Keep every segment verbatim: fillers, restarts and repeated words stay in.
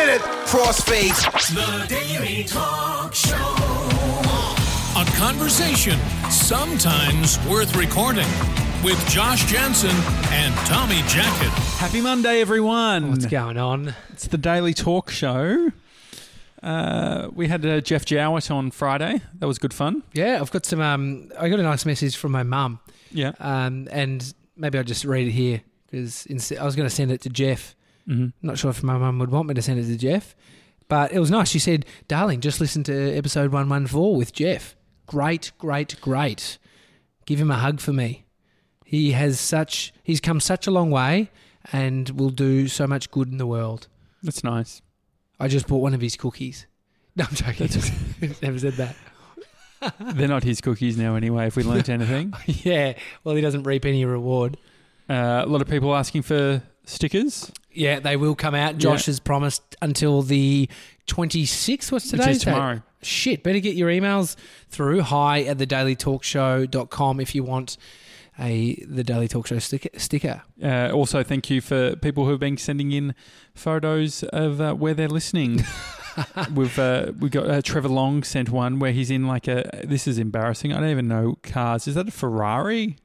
minute. Crossfade. The Daily Talk Show. A conversation sometimes worth recording with Josh Jansen and Tommy Jacket. Happy Monday, everyone. What's going on? It's the Daily Talk Show. Uh, we had uh, Jeff Jowett on Friday. That was good fun. Yeah, I've got some. Um, I got a nice message from my mum. Yeah. Um, and maybe I'll just read it here because I was going to send it to Jeff. Mm-hmm. Not sure if my mum would want me to send it to Jeff, but it was nice. She said, "Darling, just listen to episode one one four with Jeff. Great, great, great. Give him a hug for me. He has such. He's come such a long way, and will do so much good in the world." That's nice. I just bought one of his cookies. No, I'm joking. Never said that. They're not his cookies now anyway, if we learnt anything. Yeah, well, he doesn't reap any reward. Uh, a lot of people asking for stickers. Yeah, they will come out. Josh Yeah. has promised until the twenty-sixth. What's today? Which is tomorrow. Shit, better get your emails through. Hi at the daily talk show dot com if you want a The Daily Talk Show sticker. sticker. Uh, also, thank you for people who have been sending in photos of uh, where they're listening. We've uh, we got uh, Trevor Long sent one where he's in like a. This is embarrassing. I don't even know cars. Is that a Ferrari,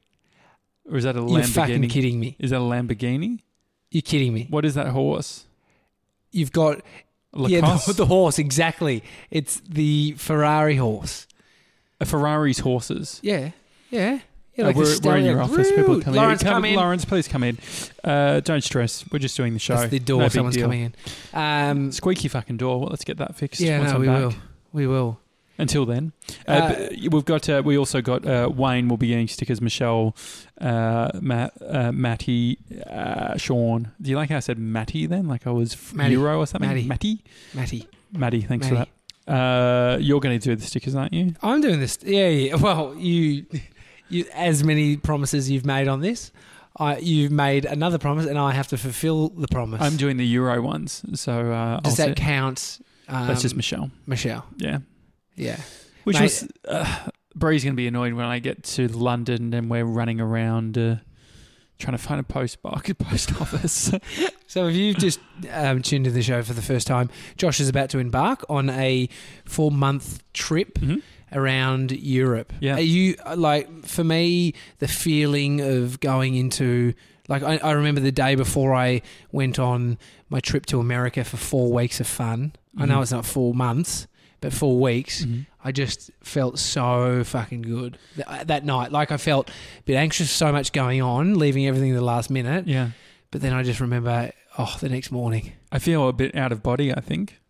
or is that a Lamborghini? You're fucking kidding me. Is that a Lamborghini? You're kidding me. What is that horse? You've got Lacoste? yeah the, the horse exactly. It's the Ferrari horse. A Ferrari's horses. Yeah, yeah. Yeah, Uh, like a we're, we're in stallion. your office. People Woo! come Lawrence, in. come in. Lawrence, please come in. Uh, don't stress. We're just doing the show. That's the door. No big Someone's deal. coming in. Um, Squeaky fucking door. Well, let's get that fixed. yeah, once no, I'm we back. will. We will. Until then, uh, Uh, but we've got. Uh, we also got uh, Wayne will be getting stickers. Michelle, uh, Matt, uh, Matty, uh, Sean. Do you like how I said Matty then? Like I was f- Matty. Euro or something. Matty. Matty. Matty. Matty. Thanks Matty. for that. Uh, you're going to do the stickers, aren't you? I'm doing this. Yeah, yeah. Well, you, you, as many promises you've made on this, I, you've made another promise, and I have to fulfil the promise. I'm doing the Euro ones. So uh, Does I'll that say- count? Um, That's just Michelle. Michelle. Yeah. Yeah. Which Mate- was uh, Bree's going to be annoyed when I get to London and we're running around uh, trying to find a post box, post office. So if you've just um, tuned in the show for the first time, Josh is about to embark on a four-month trip Mhm. around Europe. Yeah. Are you, like, for me, the feeling of going into... Like, I, I remember the day before I went on my trip to America for four weeks of fun. I know Mhm. it's not four months, but four weeks. Mhm. I just felt so fucking good that, that night. Like, I felt a bit anxious, so much going on, leaving everything at the last minute. Yeah. But then I just remember, oh, the next morning. I feel a bit out of body, I think.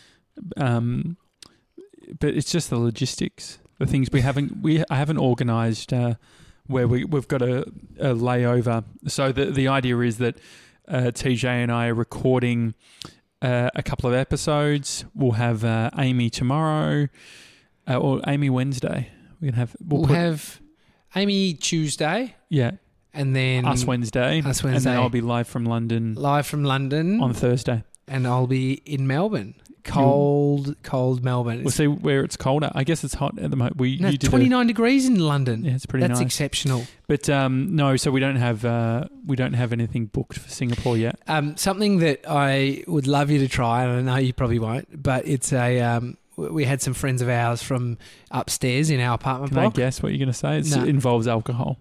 Um, but it's just the logistics, the things we haven't we I haven't organised uh, where we we've got a, a layover. So the the idea is that uh, T J and I are recording uh, a couple of episodes. We'll have uh, Amy tomorrow, uh, or Amy Wednesday. We can have We'll, we'll, put, have Amy Tuesday yeah and then us Wednesday, Us and Wednesday. then I'll be live from London live from London on Thursday. and I'll be in Melbourne. Cold, cold Melbourne. We'll It's, see where it's colder. I guess it's hot at the moment. We no, you did a- twenty-nine degrees in London. Yeah, it's pretty That's nice. exceptional. But um, no, so we don't have uh, we don't have anything booked for Singapore yet. Um, something that I would love you to try, and I know you probably won't, but it's a... Um, we had some friends of ours from upstairs in our apartment Can block. I guess what you're going to say? It's, No. It involves alcohol.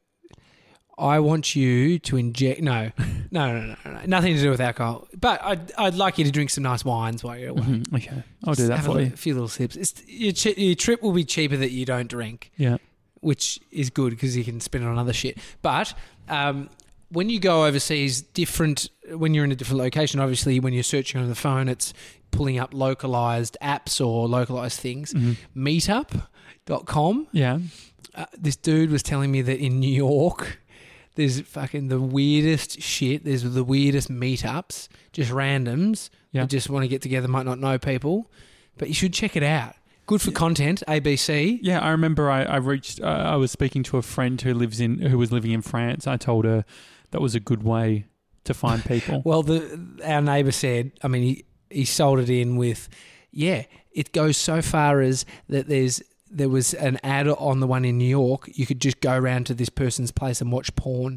I want you to inject... No, no, no, no, no, nothing to do with alcohol. But I'd, I'd like you to drink some nice wines while you're away. Mhm, Okay, I'll do Just that have a, for li- you. a few little sips. It's, your, chi- your trip will be cheaper that you don't drink, Yeah, which is good because you can spend it on other shit. But um, when you go overseas, different when you're in a different location, obviously when you're searching on the phone, it's pulling up localized apps or localized things. Mhm. meetup dot com. yeah. Uh, this dude was telling me that in New York, there's fucking the weirdest shit. There's the weirdest meetups, just randoms. Yeah. That just want to get together, might not know people, but you should check it out. Good for content, A B C. Yeah, I remember I, I reached. Uh, I was speaking to a friend who lives in who was living in France. I told her that was a good way to find people. Well, the our neighbour said, I mean, he, he sold it in with, yeah, it goes so far as that there's there was an ad on the one in New York. You could just go around to this person's place and watch porn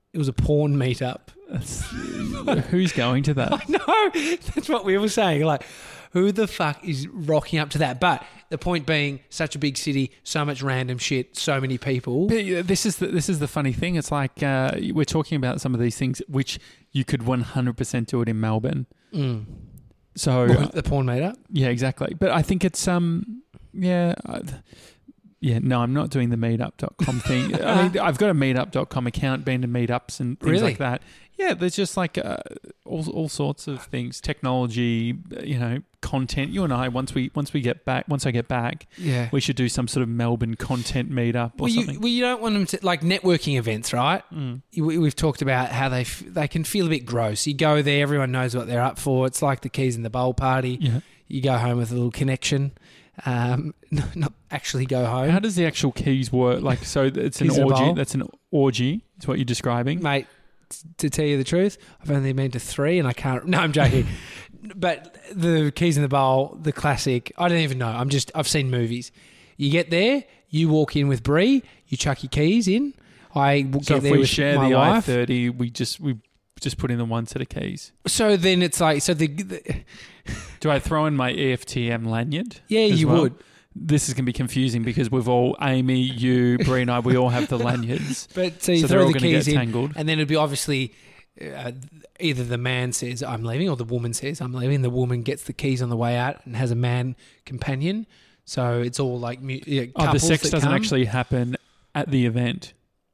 It was a porn meetup. That's, who's going to that? I know. That's what we were saying. Like, who the fuck is rocking up to that? But the point being, such a big city, so much random shit, so many people. But this is the, this is the funny thing. It's like uh, we're talking about some of these things which you could one hundred percent do it in Melbourne. Mm. So What, the porn meetup? yeah, exactly. But I think it's um yeah. I, Yeah, no, I'm not doing the meetup dot com thing. I mean, I've got a meetup dot com account, been to meetups and things Really? like that. Yeah, there's just like uh, all all sorts of things, technology, you know, content. You and I, once we once we get back, once I get back, Yeah. we should do some sort of Melbourne content meetup or Well you, something. well, you don't want them to, like networking events, right? Mm. You- we- We've talked about how they f- they can feel a bit gross. You go there, everyone knows what they're up for. It's like the Keys in the Bowl party. Yeah. You go home with a little connection. Um, not, not actually go home. How does the actual keys work? Like, so it's an Keys in a orgy. bowl? That's an orgy. Is what you're describing. Mate, t- to tell you the truth, I've only been to three and I can't. No, I'm joking. But the Keys in the Bowl, the classic, I don't even know. I'm just, I've seen movies. You get there, you walk in with Brie, you chuck your keys in. I w- So get if there we with share my the I wife. thirty, we just we just put in the one set of keys. So then it's like, so the, the Do I throw in my E F T M lanyard? yeah, as you well? would. This is going to be confusing because we've all, Amy, you, Brie and I, we all have the lanyards. But so you So they're throw all the going to keys get in, tangled. and then it'd be obviously uh, either the man says I'm leaving, or the woman says I'm leaving. The woman gets the keys on the way out and has a man companion. So it's all like mu- yeah, Oh, the couples sex that doesn't come. actually happen at the event.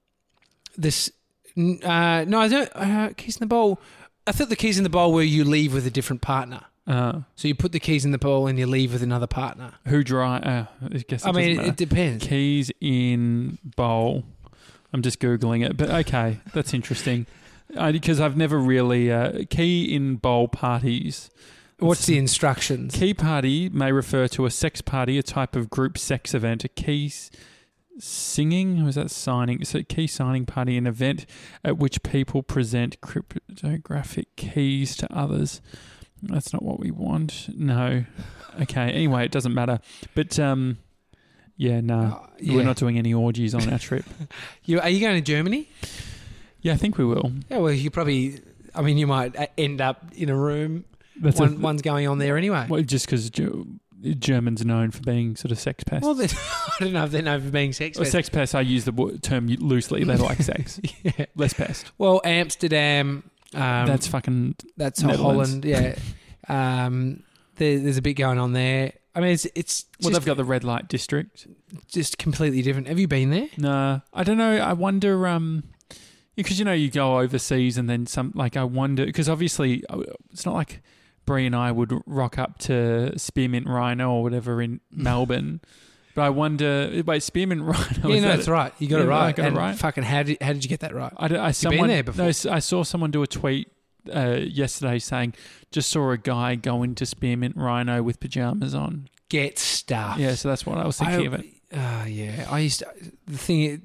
This n- uh, no, I don't. Uh, keys in the bowl. I thought the keys in the bowl were you leave with a different partner. Uh, So you put the keys in the bowl and you leave with another partner. who dry? Uh, I guess. It I mean, doesn't it depends. matter. Keys in bowl. I'm just googling it, but okay, that's interesting because I've never really uh, key in bowl parties. What's the instructions? Key party may refer to a sex party, a type of group sex event. A key s- singing, was that signing? So key signing party, an event at which people present cryptographic keys to others. That's not what we want. No. Okay. Anyway, it doesn't matter. But um, yeah, no, Uh, yeah. we're not doing any orgies on our trip. You, are you going to Germany? Yeah, I think we will. Yeah. Well, you probably. I mean, you might uh, end up in a room. That's One, a, one's going on there anyway. well, just because Germans are known for being sort of sex pests. Well, then, I don't know if they're known for being sex. Or pests. sex pest, I use the wo- term loosely. They like sex. Yeah. Less pest. Well, Amsterdam. Um, That's fucking. that's Netherlands. Holland. Yeah. Um, there, there's a bit going on there. I mean, it's it's Well, just, they've got the red light district. just completely different. Have you been there? No, I don't know. I wonder. Um, because you know you go overseas and then some. Like I wonder because obviously uh, it's not like Brie and I would rock up to Spearmint Rhino or whatever in Melbourne. But I wonder. Wait, Spearmint Rhino. yeah, is no, that that's it? right. You got Yeah, it right. I got it And right. Fucking, how did how did you get that right? I, don't- I been someone, there before? No, s- I saw someone do a tweet uh, yesterday saying just saw a guy go into Spearmint Rhino with pajamas on. Get stuff. Yeah, so that's what I was thinking I, of it. Uh, yeah, I used to, the thing.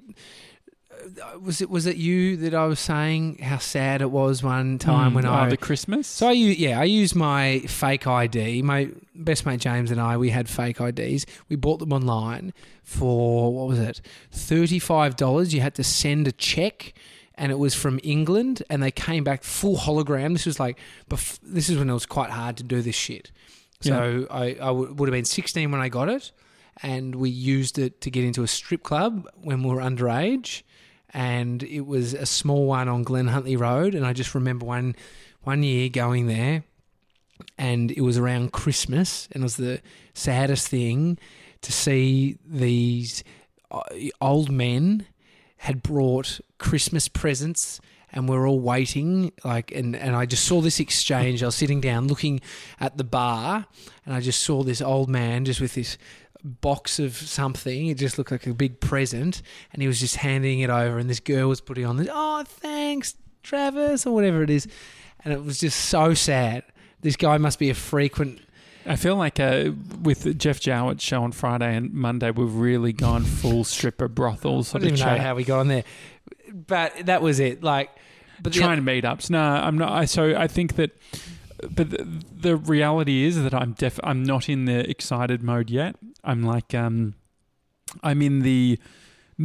Uh, was it was it you that I was saying how sad it was one time Mm, when oh, I the Christmas. So I u- yeah, I used my fake I D. My best mate James and I, we had fake I Ds. We bought them online for, what was it, thirty-five dollars. You had to send a check, and it was from England, and they came back full hologram. This was like, bef- this is when it was quite hard to do this shit. So I, I w- would have been sixteen when I got it, and we used it to get into a strip club when we were underage. And it was a small one on Glen Huntly Road. And I just remember one one year going there, and it was around Christmas, and it was the saddest thing to see these uh, old men had brought Christmas presents, and we're all waiting, like, and, and I just saw this exchange. I was sitting down looking at the bar, and I just saw this old man just with this box of something. It just looked like a big present, and he was just handing it over, and this girl was putting on this, oh, thanks, Travis, or whatever it is. And it was just so sad. This guy must be a frequent... I feel like uh, with Jeff Jowett's show on Friday and Monday, we've really gone full stripper brothel I sort don't of even know chat. how we got on there. But that was it. Like, but the- Trying to meet ups. No, I'm not. I, so I think that, but the, the reality is that I'm def. I'm not in the excited mode yet. I'm like, um, I'm in the.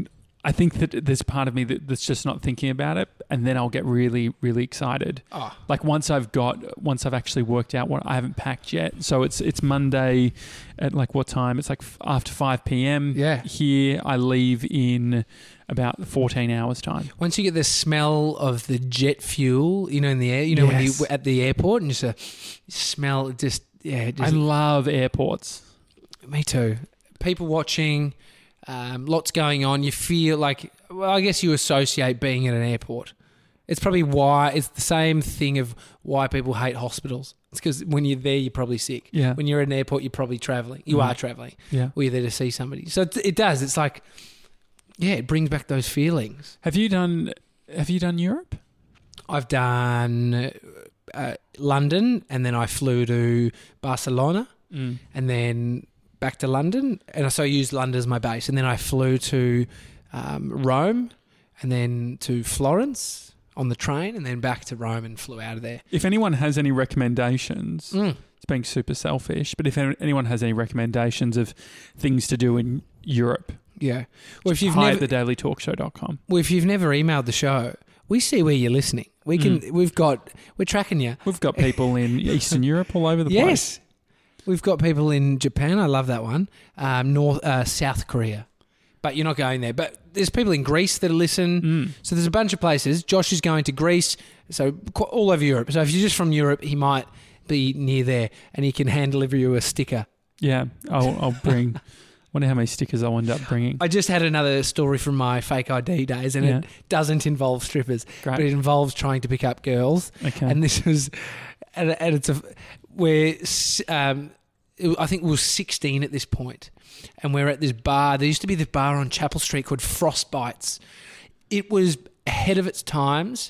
I think that there's part of me that, that's just not thinking about it, and then I'll get really, really excited. Oh. Like once I've got, once I've actually worked out what I haven't packed yet. So it's it's Monday at like what time? It's like f- after five p.m. Yeah. Here I leave in about fourteen hours time. Once you get the smell of the jet fuel, you know, in the air, you know, Yes. when you at the airport and just a smell, just yeah. I Just, love airports. me too. People watching. Um, lots going on. You feel like, well, I guess you associate being at an airport. It's probably why, it's the same thing of why people hate hospitals. It's because when you're there, you're probably sick. Yeah. When you're at an airport, you're probably travelling. You Mhm. are travelling. Yeah. Or you're there to see somebody. So it, it does. It's like, yeah, it brings back those feelings. Have you done? Have you done Europe? I've done uh, London, and then I flew to Barcelona, Mm. and then back to London, and so I used London as my base, and then I flew to um, Rome, and then to Florence on the train, and then back to Rome and flew out of there. If anyone has any recommendations, Mm. it's being super selfish, but if anyone has any recommendations of things to do in Europe, Yeah. Well, if you've hi never, at the daily talk show dot com. well, if you've never emailed the show, we see where you're listening. We can. Mm. We've got. We're tracking you. We've got people in Eastern Europe all over the place. Yes. We've got people in Japan. I love that one. Um, North, uh, South Korea. But you're not going there. But there's people in Greece that listen. Mm. So there's a bunch of places. Josh is going to Greece. So qu- all over Europe. So if you're just from Europe, he might be near there, and he can hand deliver you a sticker. Yeah, I'll, I'll bring. Wonder how many stickers I'll end up bringing. I just had another story from my fake I D days, and Yeah. it doesn't involve strippers, Great. but it involves trying to pick up girls. Okay. And this was, and, and it's a, where um, it, I think we were sixteen at this point, and we're at this bar. There used to be this bar on Chapel Street called Frostbites. It was ahead of its times.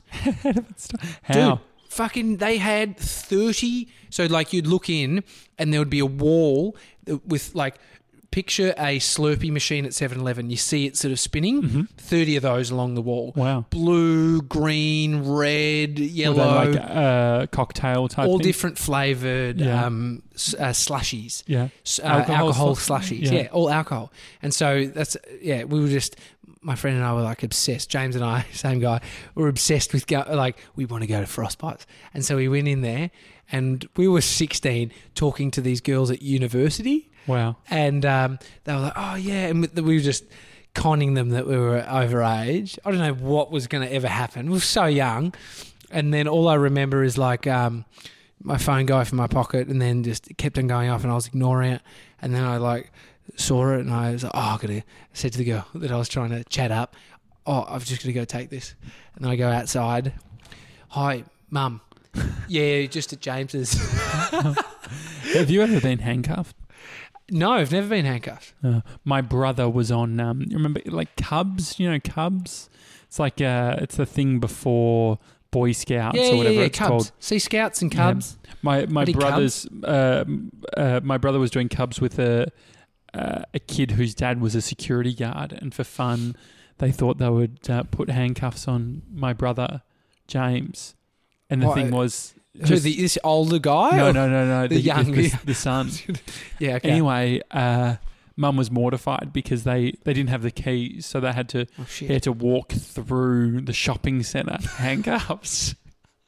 How? Dude, fucking, they had thirty. So, like, you'd look in and there would be a wall with, like, picture a Slurpee machine at seven eleven. You see it sort of spinning. Mm-hmm. thirty of those along the wall. Wow. Blue, green, red, Were yellow. they like uh, cocktail type all thing? different flavoured Yeah. um, s- uh, slushies. Yeah. S- Uh, alcohol, Alcohol slushies. slush- Yeah. yeah. all alcohol. And so that's, yeah, we were just, my friend and I were like obsessed. James and I, same guy, were obsessed with, go, like, we want to go to Frostbites. And so we went in there, and we were sixteen talking to these girls at university. Wow. And um, they were like, oh, yeah. And we were just conning them that we were overage. I don't know what was going to ever happen. We were so young. And then all I remember is like um, my phone go off in my pocket, and then just it kept on going off, and I was ignoring it. And then I like saw it, and I was like, oh, I got to, I said to the girl that I was trying to chat up, oh, I've just got to go take this. And then I go outside. Hi, Mum. Yeah, just at James's. Have you ever been handcuffed? No, I've never been handcuffed. Uh, my brother was on. Um, you remember, like Cubs? You know, Cubs. It's like uh, it's the thing before Boy Scouts yeah, or whatever yeah, yeah, it's Cubs. called. Sea Scouts and Yeah. Cubs. My my Bloody brother's uh, uh, my brother was doing Cubs with a uh, a kid whose dad was a security guard, and for fun, they thought they would uh, put handcuffs on my brother James, and the What, thing was. Who, Just, the, this older guy? no, or- no, no, no. the young- the, the, the son. Yeah, okay. Anyway, uh, Mum was mortified because they, they didn't have the keys, so they had to Oh, shit. he had to walk through the shopping centre handcuffs.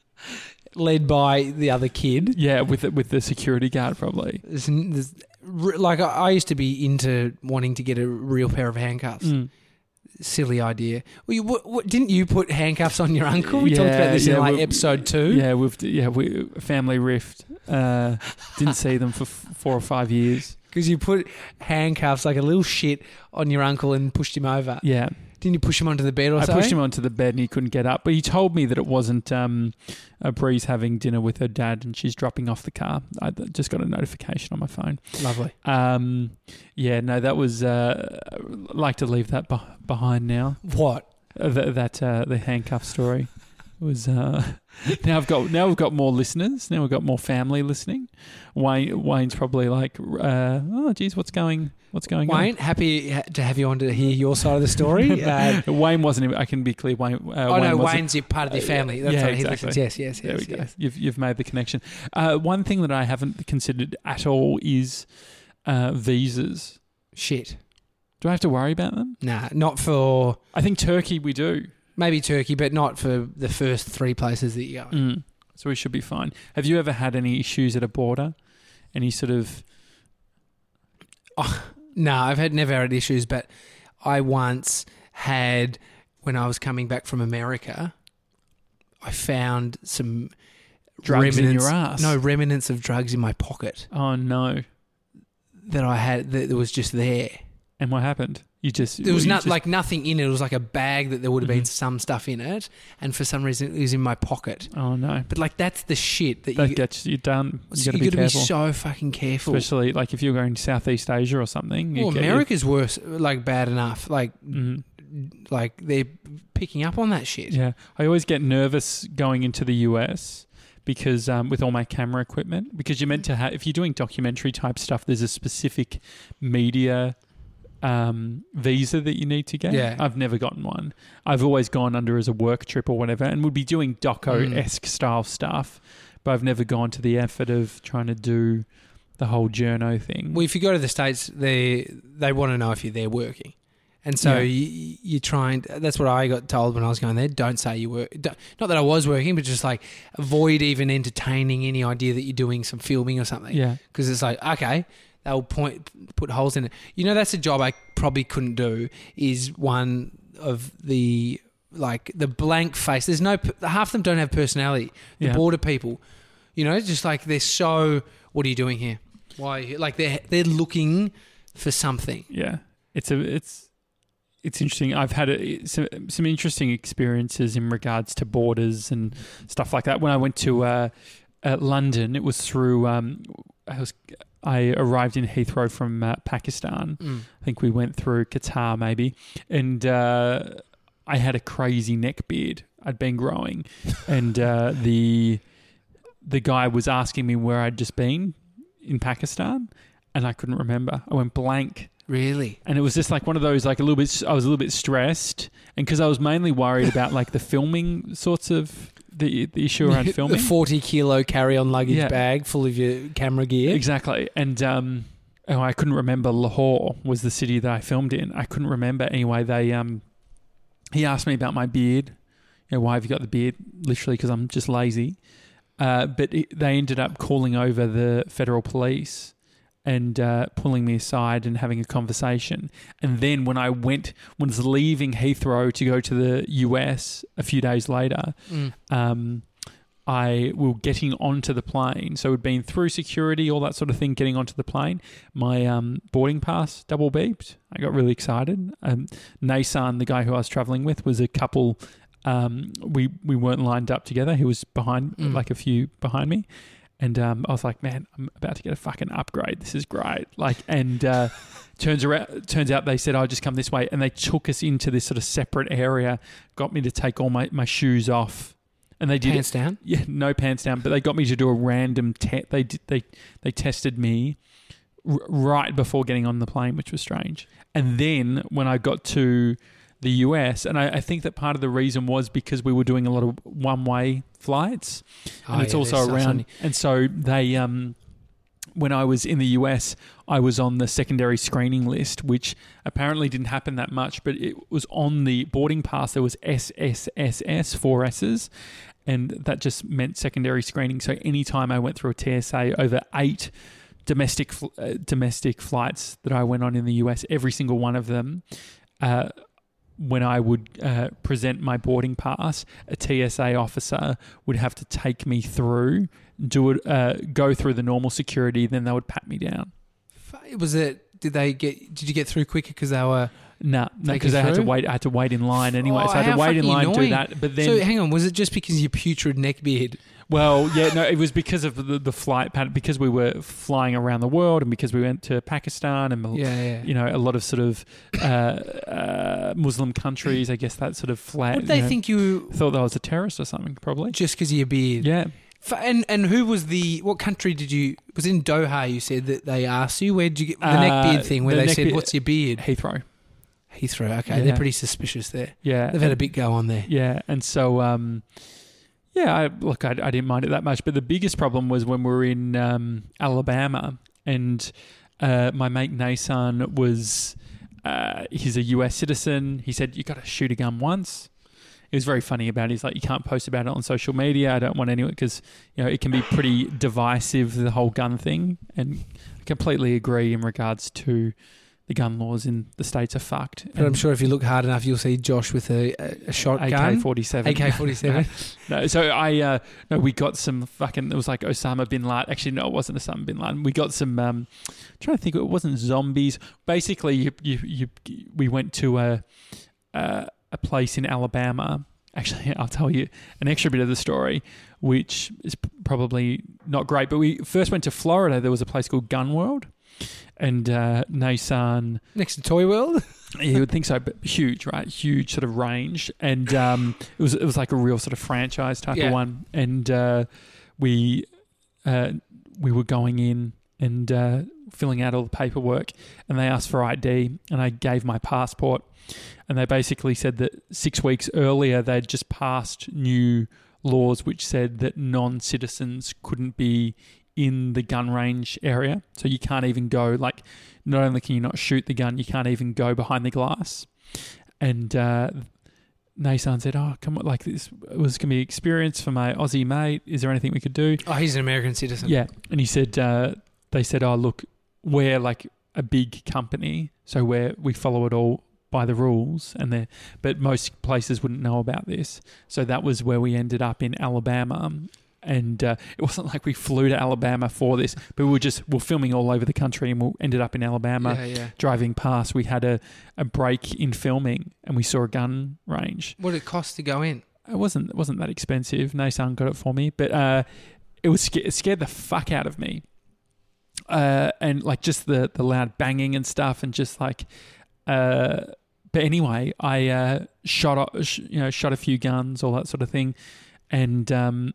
Led by the other kid. Yeah, with the, with the security guard probably. There's, there's, like, I, I used to be into wanting to get a real pair of handcuffs. Mm. Silly idea. Well, you, what, what, didn't you put handcuffs on your uncle? We talked Yeah, about this yeah, in like we- episode two. Yeah, we've yeah we family rift. Uh, didn't see them for f- four or five years. Because you put handcuffs like a little shit on your uncle and pushed him over. Yeah, Didn't you push him onto the bed or I something? pushed him onto the bed and he couldn't get up. But he told me that it wasn't um, a Bree's having dinner with her dad and she's dropping off the car. I just got a notification on my phone. Lovely. Um, yeah, no, that was. Uh, I'd like to leave that be- behind now. What? Uh, that that uh, the handcuff story was. Uh, now I've got now we've got more listeners. Now we've got more family listening. Wayne Wayne's probably like, uh, oh, geez, what's going what's going Wayne, happy ha- to have you on to hear your side of the story. Uh, on? Wayne wasn't. even- I can be clear. Wayne. Uh, oh, Wayne no, wasn't- Wayne's your part of the family. That's yeah, right. He exactly. listens. Yes, yes, yes. There we go. yes. You've you've made the connection. Uh, one thing that I haven't considered at all is uh, visas. Shit. Do I have to worry about them? Nah, not for I think Turkey we do. maybe Turkey, but not for the first three places that you go. Mm. So we should be fine. Have you ever had any issues at a border? Any sort of... Oh, no, I've had never had issues, but I once had, when I was coming back from America, I found some drugs in remnants, your ass? No, remnants of drugs in my pocket Oh, no. that I had that was just there. And what happened? You just... There was you not just- like nothing in it. It was like a bag that there would have been Mhm. some stuff in it, and for some reason it was in my pocket. Oh, no. But like that's the shit that, That you gets you done. You so got to you be gotta careful. be so fucking careful. Especially like if you're going to Southeast Asia or something. you Well, get your- America's worse, like bad enough. Like, Mhm. like they're picking up on that shit. Yeah. I always get nervous going into the U S because um, with all my camera equipment, because you're meant to have, if you're doing documentary type stuff, there's a specific media um, visa that you need to get. Yeah. I've never gotten one. I've always gone under as a work trip or whatever and would be doing doco-esque style stuff, but I've never gone to the effort of trying to do the whole journo thing. Well, if you go to the States, they they want to know if you're there working. And so Yeah. you, you try and that's what I got told when I was going there. Don't say you work. Don't, not that I was working, but just like avoid even entertaining any idea that you're doing some filming or something. Yeah. Because it's like, okay, they'll point put holes in it. You know, that's a job I probably couldn't do. Is one of the like the blank face. There's no half of them don't have personality. The Yeah. border people, you know, just like they're so. What are you doing here? Why? Are you here? Like they're they're looking for something. Yeah, it's a it's it's interesting. I've had a, some some interesting experiences in regards to borders and stuff like that. When I went to uh, uh, London, it was through. Um, I was I arrived in Heathrow from uh, Pakistan. Mm. I think we went through Qatar maybe, and uh, I had a crazy neck beard I'd been growing, and uh, the the guy was asking me where I'd just been in Pakistan, and I couldn't remember. I went blank. Really? And it was just like one of those, like a little bit, I was a little bit stressed. And because I was mainly worried about like the filming sorts of, the the issue around filming. The forty kilo carry on luggage Yeah. bag full of your camera gear. Exactly. And um, oh, I couldn't remember. Lahore was the city that I filmed in. I couldn't remember. Anyway, they um, he asked me about my beard. You know, why have you got the beard? Literally because I'm just lazy. Uh, but it, they ended up calling over the federal police and uh, pulling me aside and having a conversation. And then when I went, when I was leaving Heathrow to go to the U S a few days later, Mm. um, I we were getting onto the plane. So we'd been through security, all that sort of thing, getting onto the plane. My um, boarding pass double beeped. I got really excited. Um, Nasan, the guy who I was traveling with, was a couple. Um, we, we weren't lined up together. He was behind, Mm. like a few behind me. And um, I was like, man, I'm about to get a fucking upgrade. This is great. Like, and uh, turns around, turns out they said, "I'll just come this way," and they took us into this sort of separate area. Got me to take all my, my shoes off, and they did Pants down? Yeah, no pants down. But they got me to do a random test. They did, they they tested me r- right before getting on the plane, which was strange. And then when I got to the U S, and I, I think that part of the reason was because we were doing a lot of one-way flights, and Oh, it's yeah, also there's so around. many. And so they, um, when I was in the U S, I was on the secondary screening list, which apparently didn't happen that much, but it was on the boarding pass. There was S S S S, four S's, and that just meant secondary screening. So anytime I went through a T S A over eight domestic fl- uh, domestic flights that I went on in the U S, every single one of them. Uh, when I would uh, present my boarding pass, a T S A officer would have to take me through, do it, uh, go through the normal security, then they would pat me down. Was it? Did they get? Did you get through quicker because they were? No, no, Take because you I had to through? wait. I had to wait in line anyway, Oh, so I had how to wait in fucking line and do annoying. that. But then, So hang on, was it just because of your putrid neck beard? well, yeah, no, it was because of the, the flight pattern, because we were flying around the world, and because we went to Pakistan and Yeah, yeah. you know a lot of sort of uh, uh, Muslim countries. I guess that sort of flat. What did they you know, think you thought that I was a terrorist or something? Probably. just because of your beard? Yeah. F- And and who was the? What country did you? Was it in Doha? You said that they asked you. Where did you get the neck Uh, beard thing? Where the they neck said, beard- "What's your beard?" Heathrow. Heathrow. Okay, Yeah. they're pretty suspicious there. Yeah. They've had a bit go on there. Yeah, and so um, yeah, I, look, I, I didn't mind it that much, but the biggest problem was when we were in um, Alabama, and uh, my mate Nasan was uh, he's a U S citizen. He said, you got to shoot a gun once. It was very funny about it. He's like, you can't post about it on social media. I don't want anyone, because, you know, it can be pretty divisive, the whole gun thing. And I completely agree in regards to the gun laws in the States are fucked. But I'm sure if you look hard enough, you'll see Josh with a, a shotgun. A K forty-seven. A K forty-seven. no, so I, uh, no, we got some fucking, it was like Osama bin Laden. Actually, no, it wasn't Osama bin Laden. We got some, um, I'm trying to think, it wasn't zombies. Basically, you, you, you, we went to a, uh, a place in Alabama. Actually, I'll tell you an extra bit of the story, which is probably not great. But we first went to Florida. There was a place called Gun World. And uh, Nissan... Next to Toy World? You would think so, but huge, right? Huge sort of range. And um, it was it was like a real sort of franchise type yeah. of one. And uh, we uh, we were going in and uh, filling out all the paperwork, and they asked for I D, and I gave my passport. And they basically said that six weeks earlier they'd just passed new laws which said that non-citizens couldn't be in the gun range area. So you can't even go, like, not only can you not shoot the gun, you can't even go behind the glass. And uh, Nissan said, oh, come on, like, this was going to be experience for my Aussie mate. Is there anything we could do? Oh, he's an American citizen. Yeah. And he said, uh, they said, oh, look, we're like a big company, so we're, we follow it all by the rules, and they but most places wouldn't know about this. So that was where we ended up in Alabama. And uh, it wasn't like we flew to Alabama for this, but we were just we we're filming all over the country, and we ended up in Alabama. Yeah, yeah. Driving past, we had a, a break in filming, and we saw a gun range. What did it cost to go in? It wasn't it wasn't that expensive. Nissan got it for me, but uh, it was it scared the fuck out of me. Uh, and like just the the loud banging and stuff, and just like. Uh, but anyway, I uh, shot you know shot a few guns, all that sort of thing, and. Um,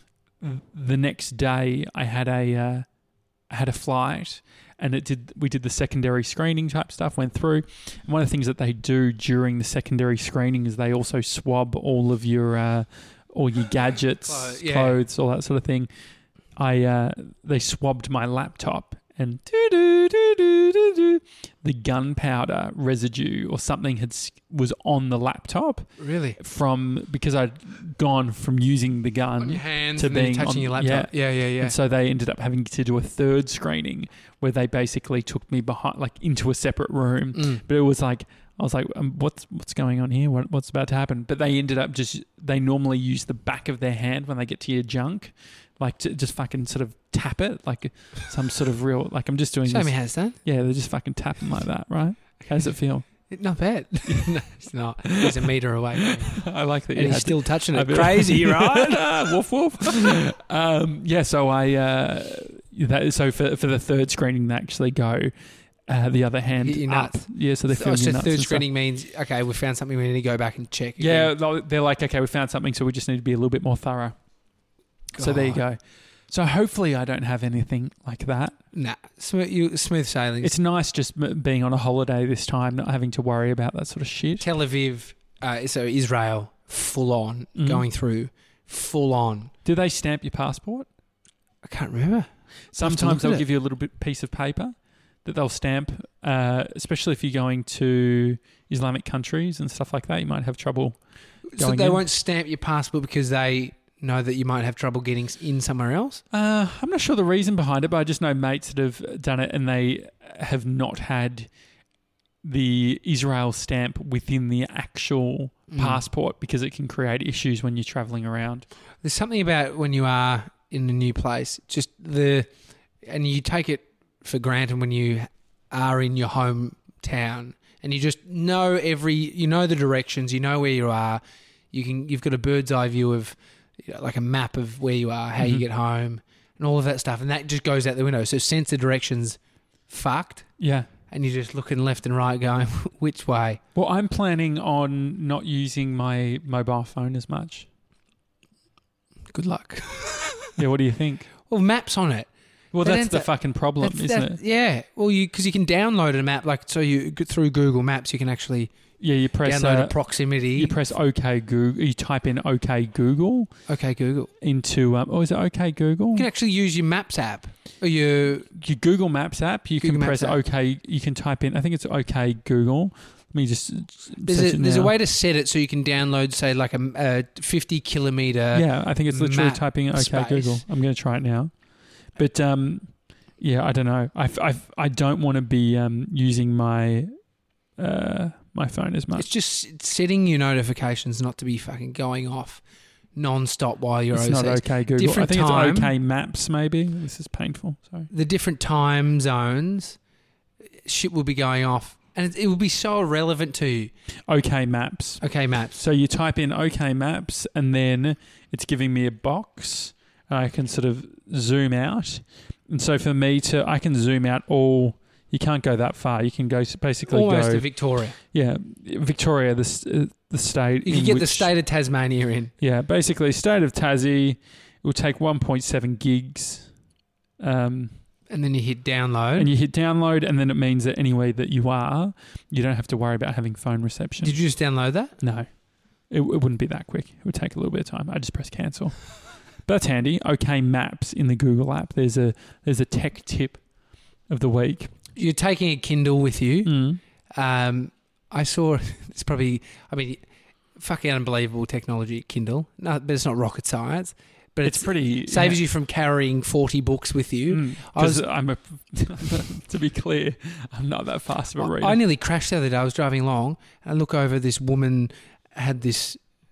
The next day, I had a uh, I had a flight, and it did. We did the secondary screening type stuff. Went through, and one of the things that they do during the secondary screening is they also swab all of your uh, all your gadgets, Clothes, yeah. clothes, all that sort of thing. I uh, they swabbed my laptop, and doo doo doo doo doo doo, the gunpowder residue or something had was on the laptop. Really? From because I'd gone from using the gun on your hands to and then being touching on, your laptop. Yeah, yeah, yeah. yeah. And so they ended up having to do a third screening where they basically took me behind, like into a separate room. Mm. But it was like I was like, um, "What's what's going on here? What, what's about to happen?" But they ended up just they normally use the back of their hand when they get to your junk. Like to just fucking sort of tap it like some sort of real like I'm just doing Show this. me how it's done. Yeah, they're just fucking tapping like that, right? How does it feel? Not bad. No, it's not. He's a metre away. I like that. And You he's had still to, touching I it. bet- Crazy, right? woof woof. um, yeah, so I uh, that, so for for the third screening they actually go uh, the other hand Hit your up. nuts. Yeah, so they feel Oh, your so nuts third and stuff. screening means, okay, we found something, we need to go back and check. Yeah, again. they'll- they're like, okay, we found something, so we just need to be a little bit more thorough. So there you God. go. So hopefully I don't have anything like that. Nah, smooth, you, smooth sailing. It's nice just m- being on a holiday this time, not having to worry about that sort of shit. Tel Aviv, uh, so Israel, full on, Mm. going through, full on. Do they stamp your passport? I can't remember. Sometimes look they'll at it. give you a little bit piece of paper that they'll stamp, uh, especially if you're going to Islamic countries and stuff like that. You might have trouble So going they in. won't stamp your passport because they know that you might have trouble getting in somewhere else? Uh, I'm not sure the reason behind it, but I just know mates that have done it and they have not had the Israel stamp within the actual Mm. passport because it can create issues when you're traveling around. There's something about when you are in a new place, just the, and you take it for granted when you are in your hometown and you just know every, you know the directions, you know where you are, you can, you've got a bird's eye view of, you know, like a map of where you are, how Mhm. you get home, and all of that stuff, and that just goes out the window. So sense of directions, fucked, Yeah. and you're just looking left and right, going which way. Well, I'm planning on not using my mobile phone as much. Good luck. Yeah, what do you think? Well, maps on it. Well, But that's then the that- fucking problem, That's- isn't that- it? Yeah. Well, you because you can download a map, like so you through Google Maps, you can actually Yeah, you press download uh, a proximity. You press OK Google. You type in OK Google OK Google. into um, oh, is it OK Google? You can actually use your Maps app or your Your Google Maps app. You Google can press Maps app. OK. You can type in. I think it's OK Google. Let me just. There's, search a, it there's a now. way to set it so you can download, say, like a, a fifty kilometer. Yeah, I think it's literally map typing OK space. Google. I'm going to try it now. But um, yeah, I don't know. I I I don't want to be um using my uh my phone as much. It's just setting your notifications not to be fucking going off non-stop while you're It's overseas. not OK Google. Different I think time. it's OK Maps. Maybe this is painful. Sorry. The different time zones, shit will be going off, and it, it will be so irrelevant to you. OK Maps. Okay, Maps. So you type in OK Maps, and then it's giving me a box. I can sort of zoom out, and so for me to, I can zoom out all. You can't go that far. You can go basically Almost go to Victoria. yeah, Victoria, the s- uh, the state. You in can get the which- state of Tasmania in. Yeah, basically state of Tassie. It will take one point seven gigs. Um, And then you hit download. and you hit download, and then it means that anywhere that you are, you don't have to worry about having phone reception. Did you just download that? No, it, it wouldn't be that quick. It would take a little bit of time. I just press cancel. But that's handy. OK Maps in the Google app. There's a there's a tech tip of the week. You're taking a Kindle with you. Mm. Um, I saw it's probably, I mean, fucking unbelievable technology at Kindle. No, but it's not rocket science. But It's it's, pretty saves yeah. you from carrying forty books with you. Mm, I was- 'cause I'm a to be clear, I'm not that fast of a reader. I nearly crashed the other day. I was driving along and I look over, this woman had this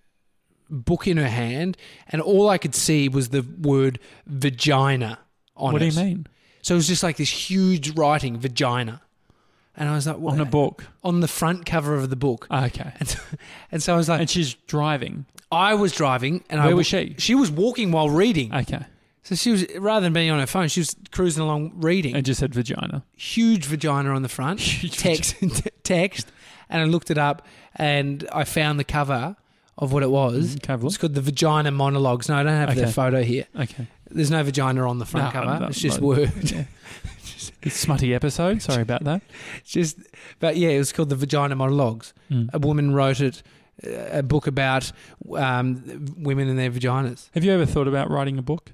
book in her hand and all I could see was the word vagina on what it. do you mean? So it was just like this huge writing, vagina. And I was like, what? On a book? On the front cover of the book. Ah, okay. And so, and so I was like, And she's driving. I was driving and I Where w- was she? She was walking while reading. Okay. So she was, rather than being on her phone, she was cruising along reading. And just said vagina. Huge vagina on the front. Huge text, text. And I looked it up and I found the cover of what it was. Mm, can I have a It's look? called the Vagina Monologues. No, I don't have the Okay. photo here. Okay. There's no vagina on the front No, cover. no, it's just no. word. Yeah. It's a smutty episode. Sorry about that. It's just, but yeah, it was called the Vagina Monologues. Mm. A woman wrote it, a book about um, women and their vaginas. Have you ever thought about writing a book?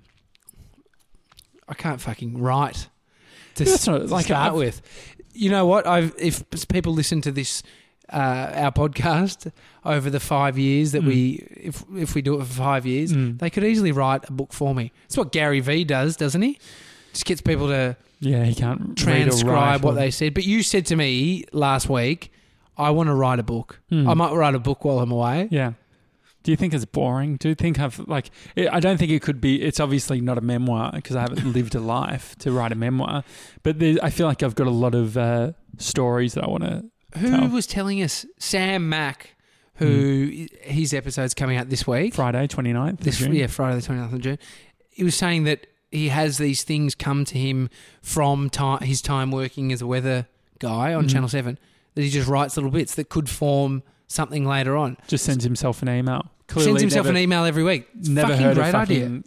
I can't fucking write to, That's s- not- to like, start I've- with. You know what? I've if people listen to this, uh, our podcast over the five years that Mm. we, if if we do it for five years, Mm. they could easily write a book for me. It's what Gary Vee does, doesn't he? Just gets people to Yeah, he can't read or transcribe write what or- they said. But you said to me last week, I want to write a book. Mm. I might write a book while I'm away. Yeah. Do you think it's boring? Do you think I've like? It, I don't think it could be. It's obviously not a memoir because I haven't lived a life to write a memoir. But there, I feel like I've got a lot of uh, stories that I want to. Who Tell. was telling us? Sam Mack, who his episode's coming out this week. Friday, twenty-ninth of This June. yeah, Friday the twenty-ninth of June. He was saying that he has these things come to him from time, his time working as a weather guy on Mhm. Channel seven, that he just writes little bits that could form something later on. Just sends himself an email. Clearly Sends himself never, an email every week. It's Never fucking heard great of idea. fucking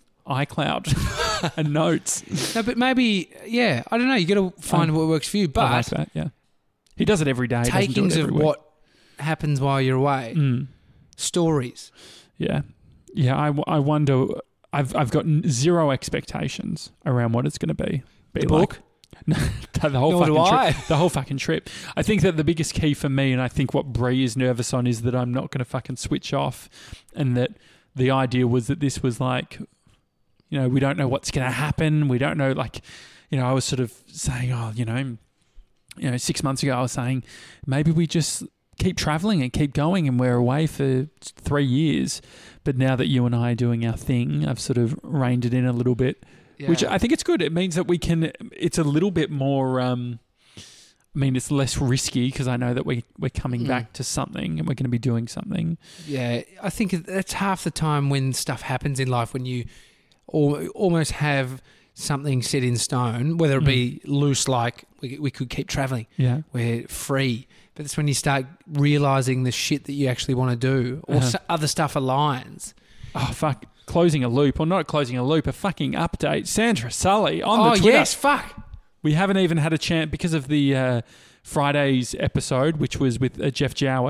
iCloud and notes. No, but maybe, yeah, I don't know. You got to find Um, what works for you. I But like that. Yeah, he does it every day. He doesn't do it takings of every week. what happens while you're away, Mm. stories. Yeah, yeah. I, w- I wonder. I've I've got n- zero expectations around what it's going to be. be The like. book? No, the whole Nor do fucking I. trip. The whole fucking trip. I think that the biggest key for me, and I think what Bree is nervous on, is that I'm not going to fucking switch off, and that the idea was that this was like, you know, we don't know what's going to happen. We don't know, like, you know, I was sort of saying, oh, you know, you know, six months ago, I was saying maybe we just keep traveling and keep going, and we're away for three years. But now that you and I are doing our thing, I've sort of reined it in a little bit. Yeah. Which I think it's good. It means that we can. It's a little bit more. Um, I mean, it's less risky because I know that we we're coming Mm. back to something and we're going to be doing something. Yeah, I think that's half the time when stuff happens in life, when you al- almost have something set in stone, whether it be loose, like we, we could keep traveling, Yeah, we're free. But it's when you start realizing the shit that you actually want to do, or Uh-huh. so other stuff aligns. Oh fuck! Closing a loop, or not closing a loop, a fucking update. Sandra Sully on Oh the Twitter. yes, fuck. We haven't even had a chance because of the uh, Friday's episode, which was with uh, Jeff Jowett.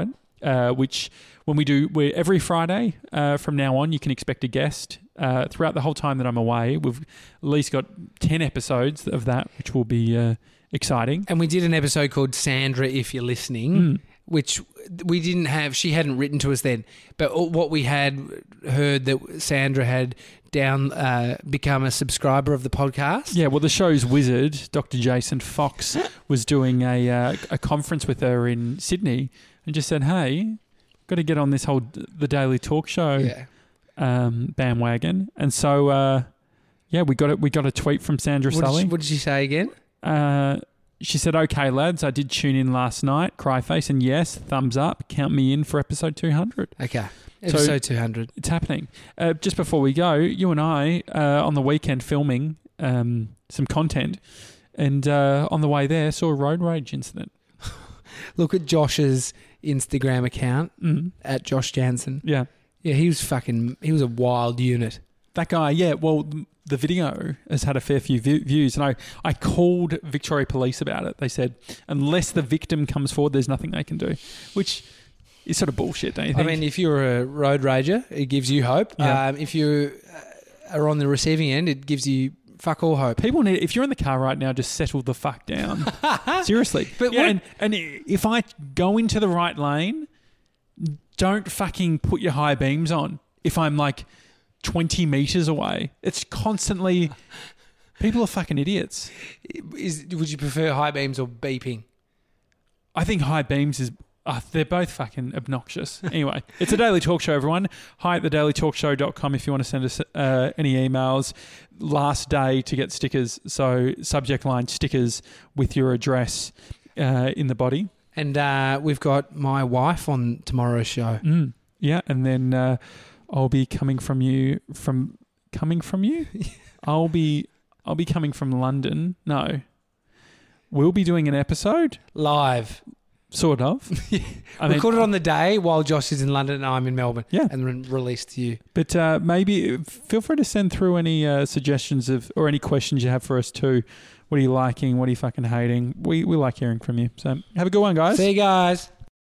uh, which when we do, we're every Friday uh, from now on, you can expect a guest. Uh, throughout the whole time that I'm away, we've at least got ten episodes of that, which will be uh, exciting. And we did an episode called Sandra, If You're Listening, Mm. which we didn't have, she hadn't written to us then, but what we had heard that Sandra had down, uh, become a subscriber of the podcast. Yeah, well, the show's wizard, Doctor Jason Fox, was doing a uh, a conference with her in Sydney and just said, hey, got to get on this whole The Daily Talk Show Yeah. um, bandwagon. And so, uh, yeah, we got it. We got a tweet from Sandra What did, Sully. she, what did she say again? Uh, she said, okay, lads, I did tune in last night, cry face, and yes, thumbs up, count me in for episode two hundred. Okay. Episode two hundred. It's happening. Uh, just before we go, you and I, uh, on the weekend filming um, some content, and uh, on the way there, saw a road rage incident. Look at Josh's Instagram account, Mm. at Josh Jansen. Yeah. Yeah, he was fucking, he was a wild unit. That guy, yeah, well, th- the video has had a fair few view- views, and I, I called Victoria Police about it. They said, unless the victim comes forward, there's nothing they can do, which is sort of bullshit, don't you I think? mean, if you're a road rager, it gives you hope. Yeah. Um, if you are on the receiving end, it gives you fuck all hope. People need, if you're in the car right now, just settle the fuck down. Seriously. But yeah, what- and, and if I go into the right lane, don't fucking put your high beams on if I'm like twenty metres away. It's constantly... People are fucking idiots. Is, would you prefer high beams or beeping? I think high beams is... Uh, they're both fucking obnoxious. Anyway, it's a Daily Talk Show, everyone. Hi at the daily talk show dot com if you want to send us uh, any emails. Last day to get stickers. So subject line stickers with your address uh, in the body. And uh, we've got my wife on tomorrow's show. Mm, yeah, and then uh, I'll be coming from you from coming from you. I'll be I'll be coming from London. No, we'll be doing an episode, Live. sort of. I mean, Record it on the day while Josh is in London and I'm in Melbourne. Yeah. And then released to you. but uh, maybe feel free to send through any uh, suggestions of or any questions you have for us too. What are you liking? What are you fucking hating? We we like hearing from you. So have a good one, guys. See you guys.